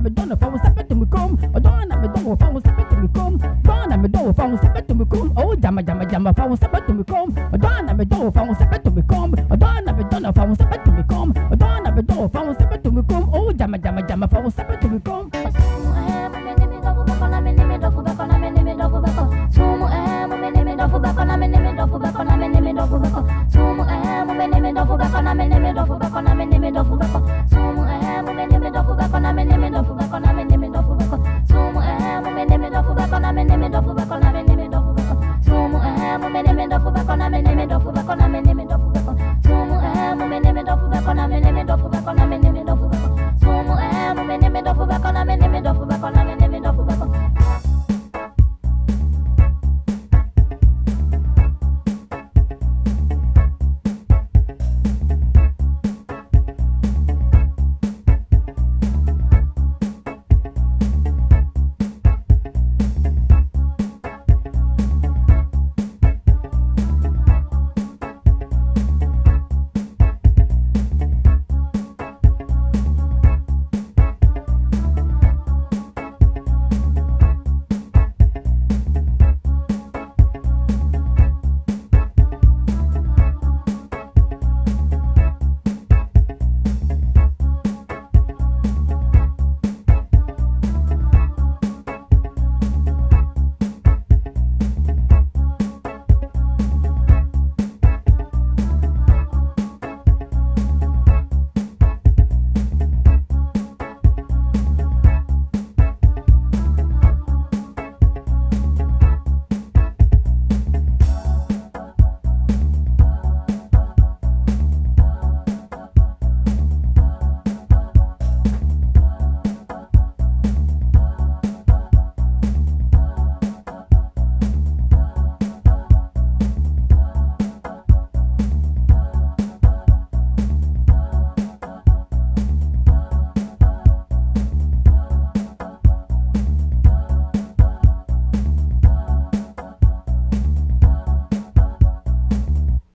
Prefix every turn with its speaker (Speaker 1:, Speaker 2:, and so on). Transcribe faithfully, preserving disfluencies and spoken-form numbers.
Speaker 1: me donna phone step to me come. Donna me do phone step to me come. Donna me do phone step to me come. Oh jama jama jama phone step to me come. Donna me do phone step to me come. Donna me donna phone step to me come. Donna me do phone step to me come. Oh jama jama jama phone step to me come.